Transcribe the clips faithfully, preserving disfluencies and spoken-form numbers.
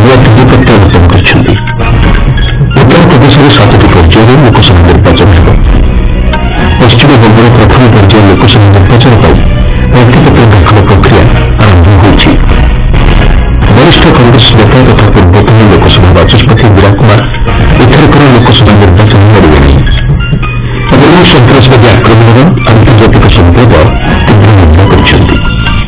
ନୂଆଦିଲ୍ଲୀ ପ୍ରତ୍ୟାବର୍ତ୍ତନ କରିଛନ୍ତି। ଉତ୍ତର ପ୍ରଦେଶରେ ସାତଟି ପର୍ଯ୍ୟାୟରେ ଲୋକସଭା ନିର୍ବାଚନ ହେବ। ପଶ୍ଚିମବଙ୍ଗର ପ୍ରଥମ ପର୍ଯ୍ୟାୟ ଲୋକସଭା ନିର୍ବାଚନ ପାଇଁ ପ୍ରାର୍ଥୀପତ୍ର ଦାଖଲ ପ୍ରକ୍ରିୟା ଆରମ୍ଭ ହୋଇଛି। ବରିଷ୍ଠ କଂଗ୍ରେସ ନେତା ତଥା ପୂର୍ବତନ ଲୋକସଭା ବାଚସ୍ପତି ଇନ୍ଦିରା କୁମାର ଏଥରକର ଲୋକସଭା ନିର୍ବାଚନ ଲଢ଼ିବେ ନାହିଁ। ଦିଲ୍ଲୀ ସନ୍ତାସବାଦୀ ଆକ୍ରମଣର ଆନ୍ତର୍ଜାତିକ ସମ୍ପ୍ରଦାୟ ତୀବ୍ର ନିନ୍ଦା କରିଛନ୍ତି।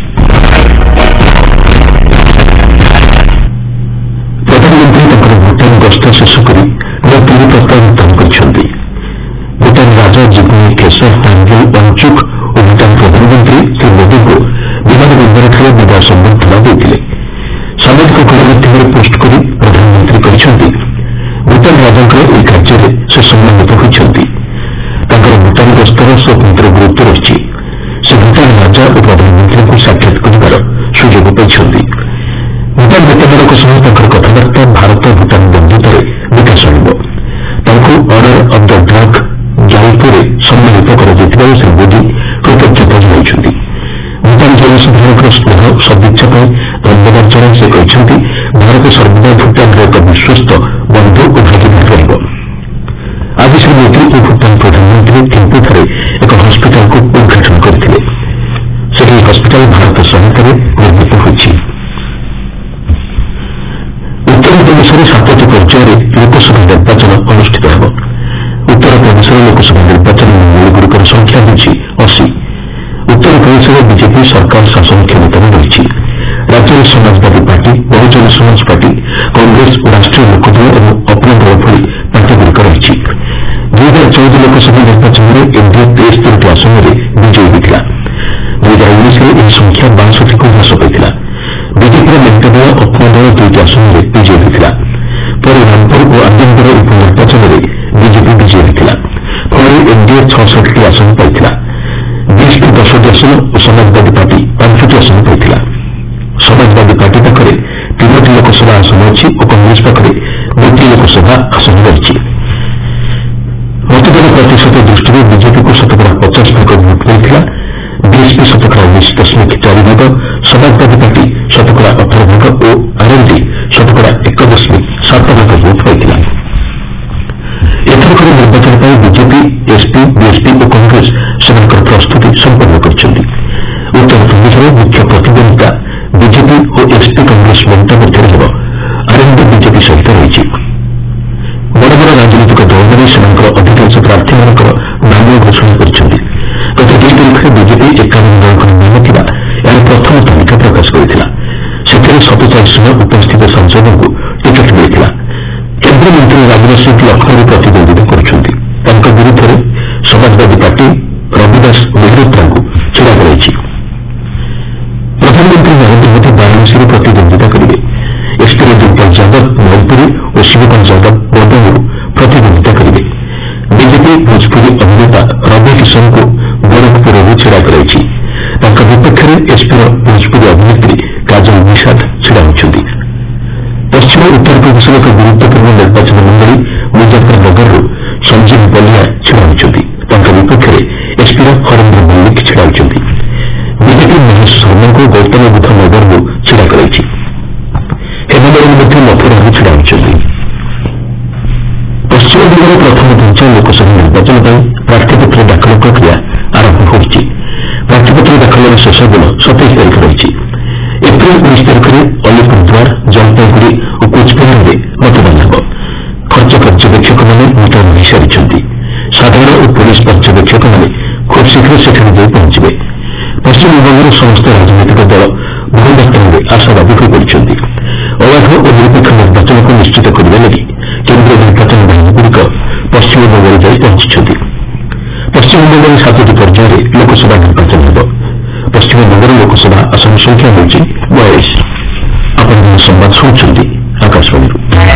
ପ୍ରଧାନମନ୍ତ୍ରୀ ତାଙ୍କର ଭୁଟାନ ଗସ୍ତ ଶେଷ କରି ନୂଆଦିଲ୍ଲୀ ପ୍ରତ୍ୟାବର୍ତ୍ତନ କରିଛନ୍ତି। ଭୁଟାନ ରାଜା ଜିଗ୍ମେ ଖେସର ନାମଗେଲ ୱାଙ୍ଗଚୁକ୍ ଓ ଭୁଟାନ ପ୍ରଧାନମନ୍ତ୍ରୀ ଶ୍ରୀ ମୋଦିଙ୍କୁ ବିମାନ ବନ୍ଦରଠାରେ ବିଦାୟ ସମ୍ବର୍ଦ୍ଧନା ଦେଇଥିଲେ। ସାମାଜିକ ଗଣମାଧ୍ୟମରେ ପୋଷ୍ଟ କରି ପ୍ରଧାନମନ୍ତ୍ରୀ କହିଛନ୍ତି, ଭୁଟାନ ରାଜାଙ୍କର ଏହି କାର୍ଯ୍ୟରେ ସେ ସମ୍ମାନିତ ହୋଇଛନ୍ତି। ତାଙ୍କର ଭୁଟାନ ଗସ୍ତର ସ୍ୱତନ୍ତ୍ର ଗୁରୁତ୍ୱ ରହିଛି। ସେ ଭୁଟାନ ରାଜା ଓ ପ୍ରଧାନମନ୍ତ୍ରୀଙ୍କୁ ସାକ୍ଷାତ କରିବାର ସୁଯୋଗ ପାଇଛନ୍ତି। ଭୁଟାନ ନେତାମାନଙ୍କ ସହ ତାଙ୍କର କଥାବାର୍ତ୍ତା ଭାରତ ଭୁଟାନ ବନ୍ଧୁତାରେ ବିକାଶ ଆଣିବ। ତାଙ୍କୁ ଅର୍ଡର ଅଫ୍ ଦ ଡ୍ରାଗ୍ ଜାଲପୁରରେ ସମ୍ମାନିତ କରାଯାଇଥିବାରୁ ଶ୍ରୀ ମୋଦି କୃତଜ୍ଞତା ଜଣାଇଛନ୍ତି। ଭୁଟାନ ଜନସାଧାରଣଙ୍କର ସ୍ନେହ ଓ ସଦିଚ୍ଛା ପାଇଁ ଧନ୍ୟବାଦ ଜଣାଇ ସେ କହିଛନ୍ତି, ଭାରତ ସର୍ବଦା ଭୁଟାନର ଏକ ବିଶ୍ୱସ୍ତ ବନ୍ଧୁ ଓ ଭାଗିଦାର ରହିବ। ଆଜି ଶ୍ରୀ ମୋଦି ଓ ଭୁଟାନ ପ୍ରଧାନମନ୍ତ୍ରୀ ଥିମ୍ପୁଠାରେ ଏକ ହସ୍ପିଟାଲକୁ ଉଦ୍ଘାଟନ କରିଥିଲେ। ସେହି ହସ୍ପିଟାଲ ଭାରତ ସହାୟତାରେ ନିର୍ମିତ ହୋଇଛି। ଉତ୍ତର ପ୍ରଦେଶରେ ସାତଟି ପର୍ଯ୍ୟାୟରେ ଲୋକସଭା ନିର୍ବାଚନ ଅନୁଷ୍ଠିତ ହେବ। ଉତ୍ତର ପ୍ରଦେଶର ଲୋକସଭା ନିର୍ବାଚନ ମଣ୍ଡଳୀଗୁଡ଼ିକର ସଂଖ୍ୟା ହେଉଛି ଅଶୀ। ଉତ୍ତର ପ୍ରଦେଶରେ ବିଜେପି ସରକାର ଶାସନ କ୍ଷମତାରେ ରହିଛି। ରାଜ୍ୟରେ ସମାଜବାଦୀ ପାର୍ଟି, ବହୁଜନ ସମାଜ ପାର୍ଟି, କଂଗ୍ରେସ ଓ ରାଷ୍ଟ୍ରୀୟ ଲୋକଦଳ ଏବଂ ଅପ୍ର ଦଳ ଭଳି ପାର୍ଟିଗୁଡ଼ିକ ରହିଛି। ଦୁଇ ହଜାର ଚଉଦ ଲୋକସଭା ନିର୍ବାଚନରେ ଏନ୍ଡିଏ ତେସ୍ତରୀଟି ଆସନରେ ବିଜୟୀ ହୋଇଥିଲା। ଦୁଇ ହଜାର ଉଣେଇଶରେ ଏହି ସଂଖ୍ୟା ବାଷଠିକୁ ହ୍ରାସ ପାଇଥିଲା। ବିଜେପିର ମେଣ୍ଟ ଦଳ ଅପ୍ର ଦଳ ଦୁଇଟି ଆସନରେ ବିଜୟୀ ହୋଇଥିଲା। ପରେ ରାମପୁର ଓ ଆଜମଗଡ଼ ଉପନିର୍ବାଚନରେ ବିଜେପି ବିଜୟୀ ହୋଇଥିଲା। ଫଳରେ ଏନ୍ଡିଏ ଛଅଷଠିଟି ଆସନ ପାଇଥିଲା। ବିଏସ୍ପି ଦଶଟି ଆସନ ଓ ସମାଜବାଦୀ ପାର୍ଟି ପାଞ୍ଚଟି ଆସନ ପାଇଥିଲା। ସମାଜବାଦୀ ପାର୍ଟି ପାଖରେ ତିନୋଟି ଲୋକସଭା ଆସନ ଅଛି ଓ କଂଗ୍ରେସ ପାଖରେ ଗୋଟିଏ ଲୋକସଭା ଆସନ ରହିଛି। ମତଦାନ ପ୍ରତିଶତ ଦୃଷ୍ଟିରୁ ବିଜେପିକୁ ଶତକଡ଼ା ପଚାଶ ଭାଗ ଭୋଟ୍ ମିଳିଥିଲା। ବିଏସ୍ପି ଶତକଡ଼ା ଉଣେଇଶ ଦଶମିକ ଚାରି ଭାଗ, ସମାଜବାଦୀ ପାର୍ଟି ଶତକଡ଼ା ଅଠର ଭାଗ ଓ ଆର୍ଏଲ୍ଡି ଶତକଡ଼ା ଏକ ଦଶମିକ ସାତ ଭାଗ ଭୋଟ୍ ପାଇଥିଲା। ଏଥରକର ନିର୍ବାଚନ ପାଇଁ ବିଜେପି, ଏସ୍ପି, ବିଏସ୍ପି ଓ କଂଗ୍ରେସ ସେମାନଙ୍କର ପ୍ରସ୍ତୁତି ସମ୍ପନ୍ନ କରିଛନ୍ତି। ଉତ୍ତର ପ୍ରଦେଶରେ ମୁଖ୍ୟ ପ୍ରତିଦ୍ୱନ୍ଦିତା ବିଜେପି ଓ ଏସ୍ପି କଂଗ୍ରେସ ମେଣ୍ଟ ମଧ୍ୟରେ ହେବ। ଆର୍ଏଲ୍ଡି ବିଜେପି ସହିତ ରହିଛି। ବଡ଼ ବଡ଼ ରାଜନୈତିକ ଦଳମାନେ ସେମାନଙ୍କର ଅଧିକାଂଶ ପ୍ରାର୍ଥୀମାନଙ୍କର ନାମ ଘୋଷଣା କରିଛନ୍ତି। ଗତ ଦୁଇ ତାରିଖରେ ବିଜେପି ଏକାବନ ଜଣଙ୍କ ନାମ ଥିବା ଏହାର ପ୍ରଥମ ତାଲିକା ପ୍ରକାଶ କରିଥିଲା। ସେଥିରେ ସତଚାଳିଶ ଜଣ ଉପସ୍ଥିତ ସାଂସଦଙ୍କୁ ଟିକେଟ୍ ମିଳିଥିଲା। କେନ୍ଦ୍ରମନ୍ତ୍ରୀ ରାଜନାଥ ସିଂ ଲକ୍ଷ୍ନୌରେ ପ୍ରତିଦ୍ୱନ୍ଦିତା କରୁଛନ୍ତି। ତାଙ୍କ ବିରୁଦ୍ଧରେ ସମାଜବାଦୀ ପାର୍ଟି ରବିଦାସ ମେହରୋତ୍ରାଙ୍କୁ ଛିଡ଼ା କରାଇଛି। ପ୍ରଧାନମନ୍ତ୍ରୀ ନରେନ୍ଦ୍ର ମୋଦି ବାରାଣସୀରେ ପ୍ରତିଦ୍ୱନ୍ଦିତା କରିବେ। ଏସ୍ପିର ଦୁର୍ବଳ ଯାଦବ ମୈନପୁରୀ ଓ ଶିବକୁମାର ଯାଦବ ବଦାୟୁରୁ ପ୍ରତିଦ୍ୱନ୍ଦିତା କରିବେ। ବିଜେପି ଭୋଜପୁରୀ ଅଭିନେତା ରବି କିଶନଙ୍କୁ ଗୋରଖପୁରରୁ ଛିଡ଼ା କରାଇଛି। ତାଙ୍କ ବିପକ୍ଷରେ ଏସ୍ପିର ଭୋଜପୁରୀ ଅଭିନେତ୍ରୀ କାଜଲ ନିଷାଦ ଛିଡ଼ା ହୋଇଛନ୍ତି। ପଶ୍ଚିମ ଉତ୍ତର ପ୍ରଦେଶର ଏକ ଗୁରୁତ୍ୱପୂର୍ଣ୍ଣ ନିର୍ବାଚନ ମଣ୍ଡଳୀ ମୁଜାଫରନଗରରୁ ସଞ୍ଜୀବ ବଲିଆ ଛିଡ଼ା ହୋଇଛନ୍ତି। ତାଙ୍କ ବିପକ୍ଷରେ ଏସ୍ପିର ହରେନ୍ଦ୍ର ମଲ୍ଲିକ ଛିଡ଼ା ହୋଇଛନ୍ତି। ବିଜେପି ମହେଶ ଶର୍ମାଙ୍କୁ ଗୌତମ ବୁଦ୍ଧ ନଗରରୁ ଛିଡ଼ା କରାଇଛି। ହେମମାଳିନୀ ମଧ୍ୟ ମଥୁରାରୁ ଛିଡ଼ା ହୋଇଛନ୍ତି। ପଶ୍ଚିମବଙ୍ଗର ପ୍ରଥମ ପର୍ଯ୍ୟାୟ ଲୋକସଭା ନିର୍ବାଚନ ପାଇଁ ପ୍ରାର୍ଥୀପତ୍ର ଦାଖଲ ପ୍ରକ୍ରିୟା ଆରମ୍ଭ ହୋଇଛି। ପ୍ରାର୍ଥୀପତ୍ର ଦାଖଲର ଶେଷ ଦିନ ସତେଇଶ ତାରିଖ ରହିଛି। ଏପ୍ରିଲ ଉଣେଇଶ ତାରିଖରେ ଅଲିପୁରଦ୍ୱାର, ଜଲପାଇଗୁଡ଼ି ଓ କୋଚବିହାରରେ ମତଦାନ ହେବ। ଖର୍ଚ୍ଚ ପର୍ଯ୍ୟବେକ୍ଷକମାନେ ମୁତୟନ ହୋଇସାରିଛନ୍ତି। ସାଧାରଣ ଓ ପୁଲିସ ପର୍ଯ୍ୟବେକ୍ଷକମାନେ ଖୁବ୍ ଶୀଘ୍ର ସେଠାରେ ଯାଇ ପହଞ୍ଚିବେ। ପଶ୍ଚିମବଙ୍ଗର ସମସ୍ତ ରାଜନୈତିକ ଦଳ ବହୁମାତ୍ରାରେ ଆଶାବାଦୀ ହୋଇପଡ଼ିଛନ୍ତି। ଅବାଧ ଓ ନିରପେକ୍ଷ ନିର୍ବାଚନକୁ ନିଶ୍ଚିତ କରିବା ଲାଗି କେନ୍ଦ୍ରୀୟ ନିର୍ବାଚନ ବାହିନୀଗୁଡ଼ିକ ପଶ୍ଚିମବଙ୍ଗରେ ଯାଇ ପହଞ୍ଚିଛନ୍ତି। ପଶ୍ଚିମବଙ୍ଗରେ ସାତଟି ପର୍ଯ୍ୟାୟରେ ଲୋକସଭା ନିର୍ବାଚନ ହେବ। ପଶ୍ଚିମବଙ୍ଗର ଲୋକସଭା ଆସନ ସଂଖ୍ୟା ହେଉଛି ବୟାଳିଶ। ଆପଣମାନେ ସମ୍ବାଦ ଶୁଣୁଛନ୍ତି ଆକାଶବାଣୀରୁ।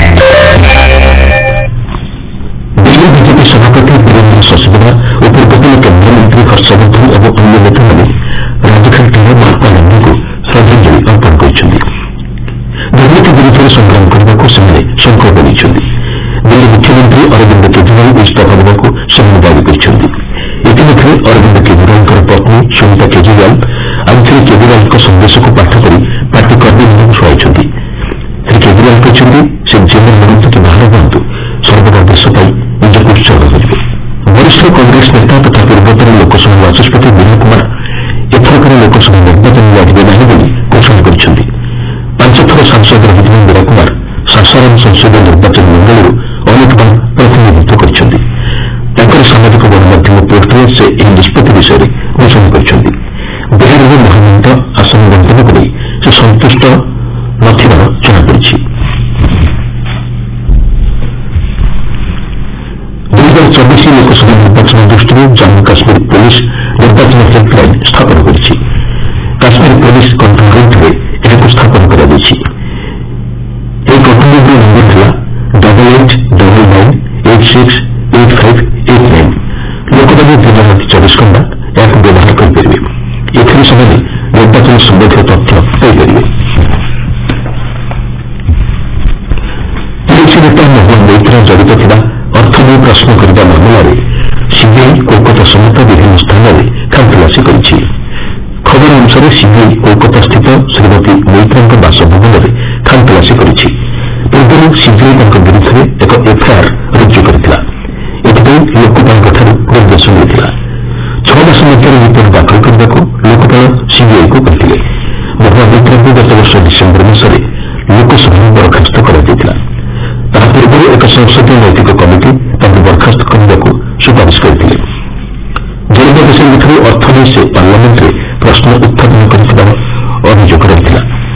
ଦିଲ୍ଲୀ ବିଜେପି ସଭାପତି ବୀରେନ୍ଦ୍ର ଶଶିକଲା ଓ ପୂର୍ବତନ କେନ୍ଦ୍ରମନ୍ତ୍ରୀ ହର୍ଷବର୍ଦ୍ଧନ ଏବଂ ଅନ୍ୟ ନେତାମାନେ ରାଜଘାଟଠାରେ ମହାତ୍ମା ଗାନ୍ଧୀଙ୍କୁ ଶ୍ରଦ୍ଧାଞ୍ଜଳି ଅର୍ପଣ କରିଛନ୍ତି। ଦୁର୍ନୀତି ବିରୁଦ୍ଧରେ ସଂଗ୍ରାମ କରିବାକୁ ସେମାନେ ସଂକଳ୍ପ ନେଇଛନ୍ତି। ଦିଲ୍ଲୀ ମୁଖ୍ୟମନ୍ତ୍ରୀ ଅରବିନ୍ଦ କେଜରିୱାଲ ଇସ୍ତଫା ଦେବାକୁ ସେମାନେ ଦାବି କରିଛନ୍ତି। ଇତିମଧ୍ୟରେ ଅରବିନ୍ଦ କେଜରିୱାଲଙ୍କର ପତ୍ନୀ ସୁନିତା କେଜରିୱାଲ ଆଜିଠାରୁ କେଜରିୱାଲଙ୍କ ସନ୍ଦେଶକୁ ପାଠ କରି ପାର୍ଟି କର୍ମୀମାନଙ୍କୁ ଶୁଣାଇଛନ୍ତି। ଶ୍ରୀ वरिष्ठ कांग्रेस नेता तथा पूर्वतन लोकसभा बाचस्पति विनय कुमार एथरकर लोकसभा निर्वाचन लड़े नहीं बोली घोषणा କରିଛନ୍ତି। ପାଞ୍ଚ ଥର ସାଂସଦ ରହିଥିବା ବିନୟ କୁମାର ସାସାରାମ ସଂସଦୀୟ ନିର୍ବାଚନ ମଣ୍ଡଳୀରୁ ଅନେକବାର ପ୍ରତିନିଧିତ୍ୱ କରିଛନ୍ତି। ତାଙ୍କର ସାମାଜିକ ଗଣମାଧ୍ୟମ ପୋଷ୍ଟରେ ସେ ଏହି ନିଷ୍ପତ୍ତି ବିଷୟରେ ଘୋଷଣା କରିଛନ୍ତି। ବିହାରରେ ମହାମେଣ୍ଟ ଆସନ ବଣ୍ଟନକୁ ନେଇ ସେ ସନ୍ତୁଷ୍ଟ ନଥିବାର ଜଣାପଡ଼ିଛି। ଦୁଇ ହଜାର ଚବିଶ ଲୋକସଭା ନିର୍ବାଚନ ଦୃଷ୍ଟିରୁ ଜାମ୍ମୁ କାଶ୍ମୀର ପୁଲିସ୍ ନିର୍ବାଚନ ହେଲ୍ପଲାଇନ୍ ସ୍ଥାପନ କରିଛି। କାଶ୍ମୀର ପୁଲିସ୍ କଣ୍ଟ୍ରୋଲ ରୁମ୍ଠାରେ ଏହାକୁ ସ୍ଥାପନ କରାଯାଇଛି। ଏହି କଣ୍ଟ୍ରୋଲ ରୁମ୍ର ନମ୍ବର ଥିଲା double eight double nine eight six eight five eight nine. ଲୋକମାନେ ଦିନ ରାତି ଚବିଶ ଘଣ୍ଟା ଏହାକୁ ବ୍ୟବହାର କରିପାରିବେ। ଏଥିରେ ସେମାନେ ନିର୍ବାଚନ ସମ୍ବନ୍ଧୀୟ ତଥ୍ୟ ପାଇପାରିବେ। ଟିଏମ୍ସି ନେତା ମହୁଆ ମୈତ୍ର ଜଡ଼ିତ ଥିବା ଅର୍ଥ ନେଇ ପ୍ରଶ୍ନ କରିବା ମାମଲାରେ ସିବିଆଇ କୋଲକାତା ସମେତ ବିଭିନ୍ନ ସ୍ଥାନରେ ଖାନ୍ତଲାସୀ କରିଛି। ଖବର ଅନୁସାରେ ସିବିଆଇ କୋଲକାତାସ୍ଥିତ ଶ୍ରୀମତୀ ମୈତ୍ରଙ୍କ ବାସଭବନରେ ଖାନ୍ତଲାସୀ କରିଛି। ପୂର୍ବରୁ ସିବିଆଇ ତାଙ୍କ ବିରୁଦ୍ଧରେ ଏକ ଏଫ୍ଆଇଆର୍ ରୁଜୁ କରିଥିଲା। ଏଥିପାଇଁ ଲୋକପାଳଙ୍କଠାରୁ ନିର୍ଦ୍ଦେଶ ମିଳିଥିଲା। ଛଅ ମାସ ମଧ୍ୟରେ ରିପୋର୍ଟ ଦାଖଲ କରିବାକୁ ଲୋକପାଳ ସିବିଆଇକୁ କହିଥିଲେ। ମହୁଆ ମୈତ୍ରଙ୍କୁ ଗତ ବର୍ଷ ଡିସେମ୍ବର ମାସରେ ଲୋକସଭାରେ ବରଖାସ୍ତ କରାଯାଇଥିଲା। ତାହା ପୂର୍ବରୁ ଏକ ସଂସଦୀୟ ନୈତିକ କମିଟି ତାଙ୍କୁ ବରଖାସ୍ତ କରିବାକୁ ସୁପାରିଶ କରିଥିଲେ। ଜନପ୍ରତିନିଧିଠାରୁ ଅର୍ଥ ନେଇ ସେ ପାର୍ଲାମେଣ୍ଟରେ ପ୍ରଶ୍ନ ଉତ୍ଥାପନ କରିଥିବାର ଅଭିଯୋଗ ରହିଥିଲା।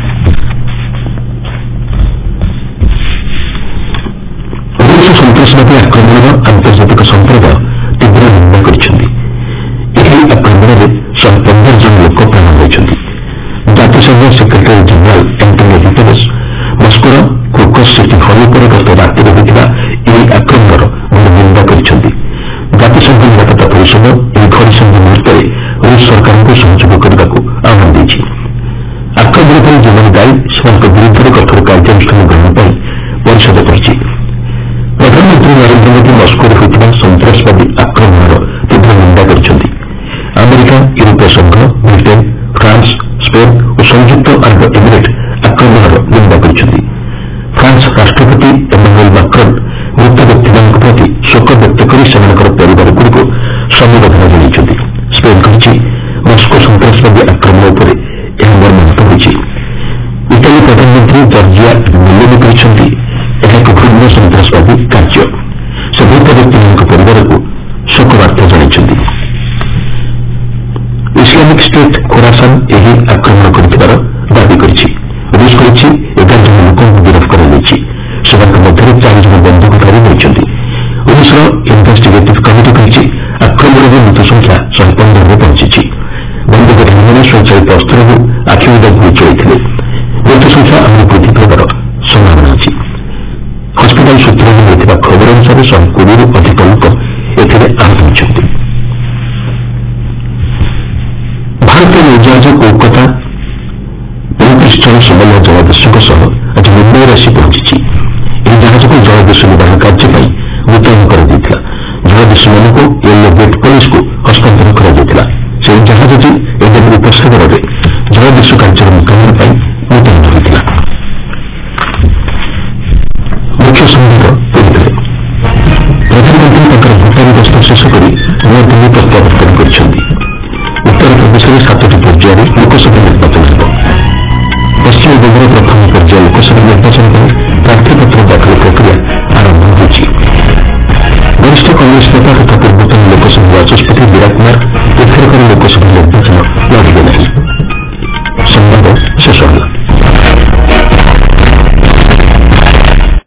ରୁଷ ସନ୍ତାସବାଦୀ ଆକ୍ରମଣର ଆନ୍ତର୍ଜାତିକ ସମ୍ପ୍ରଦାୟ ତୀବ୍ର ନିନ୍ଦା କରିଛନ୍ତି। ଏହି ଆକ୍ରମଣରେ ଶହେ ପନ୍ଦର ଜଣ ଲୋକ ପ୍ରାଣ ହରାଇଛନ୍ତି। ଜାତିସଂଘ ସେକ୍ରେଟାରୀ ଜେନେରାଲ ଆଣ୍ଟୋନିଓ ଗୁଟେରସ୍ ମସ୍କୋର କ୍ରୋକସ୍ ସିଟି ହଲ୍ ଉପରେ ଗତ ରାତିରେ ହୋଇଥିବା ଏହି ଆକ୍ରମଣର ଘୋର ନିନ୍ଦା କରିଛନ୍ତି। ଜାତିସଂଘ ନିରାପତ୍ତା ପରିଷଦ ଏହି ଘଡ଼ିସନ୍ଧି ମୁହୂର୍ତ୍ତରେ ରୁଷ ସରକାରଙ୍କୁ ସହଯୋଗ କରିବାକୁ ଆହ୍ୱାନ ଦେଇଛି। ଆକ୍ରମଣ ପାଇଁ ଯେଉଁମାନେ ଦାୟୀ ସେମାନଙ୍କ ବିରୁଦ୍ଧରେ କଠୋର କାର୍ଯ୍ୟାନୁଷ୍ଠାନ ଗ୍ରହଣ ପାଇଁ ପରିଷଦ କହିଛି। ପ୍ରଧାନମନ୍ତ୍ରୀ ନରେନ୍ଦ୍ର ମୋଦି ମସ୍କୋରେ ହୋଇଥିବା ସନ୍ତାସବାଦୀ ଆକ୍ରମଣର ତୀବ୍ର ନିନ୍ଦା କରିଛନ୍ତି। ଆମେରିକା, ୟୁରୋପୀୟ ସଂଘ, ବ୍ରିଟେନ୍, ଫ୍ରାନ୍ସ, ସ୍ପେନ୍ ଓ ସଂଯୁକ୍ତ ଆରବ ଏମିରେଟ୍ ଆକ୍ରମଣର ନିନ୍ଦା କରିଛନ୍ତି। ଫ୍ରାନ୍ସ ରାଷ୍ଟ୍ରପତି ଏମାନୁଏଲ୍ ମାକ୍ରନ୍ ମୃତ ବ୍ୟକ୍ତିମାନଙ୍କ ପ୍ରତି ଶୋକ ବ୍ୟକ୍ତ କରି ସେମାନଙ୍କର ପରିବାରଗୁଡ଼ିକୁ ସମବେଦନା ଜଣାଇଛନ୍ତି। ସ୍ପେନ୍ କହିଛି ମସ୍କୋ ସନ୍ତାସବାଦୀ ଆକ୍ରମଣ ଉପରେ ଏହା ମର୍ମାହତ ହୋଇଛି। ଇଟାଲୀ ପ୍ରଧାନମନ୍ତ୍ରୀ ଜର୍ଜିଆ ମେଲୋନି କହିଛନ୍ତି ଏହା ଏକ ଘୃଣ୍ୟ ସନ୍ତାସବାଦୀ କାର୍ଯ୍ୟ। ସେ ମୃତ ବ୍ୟକ୍ତିମାନଙ୍କ ପରିବାରକୁ ଶୋକବାର୍ତ୍ତା ଜଣାଇଛନ୍ତି। ଇସଲାମିକ୍ ଷ୍ଟେଟ୍ ଖୋରାସାନ୍ ଏହି ଆକ୍ରମଣ କରିଥିବାର ଦାବି କରିଛି। ରୁଷ କହିଛି ଏଗାର ଜଣ ଲୋକଙ୍କୁ ଗିରଫ କରାଯାଇଛି। ସେମାନଙ୍କ ମଧ୍ୟରେ ଚାରି ଜଣ ବନ୍ଧୁକଧାରୀ ରହିଛନ୍ତି। ରୁଷର ଇନ୍ଭେଷ୍ଟିଗେଟିଭ୍ କମିଟି କହିଛି ଆକ୍ରମଣରେ ମୃତ ସଂଖ୍ୟା ଶହେ ପନ୍ଦରରେ ପହଞ୍ଚିଛି। ବନ୍ଧୁକଧାରୀମାନେ ସ୍ୱଚାଳିତ ଅସ୍ତ୍ରରୁ ଆଖିବୁଜା ଗୁଳି ଚଳାଇଥିଲେ। ମୃତ ସଂଖ୍ୟା ଆହୁରି ବୃଦ୍ଧି ପାଇବାର ସମ୍ଭାବନା ଅଛି। ହସ୍ପିଟାଲ ସୂତ୍ରରୁ ମିଳିଥିବା ଖବର ଅନୁସାରେ ଶହେ କୋଡ଼ିଏରୁ ଅଧିକ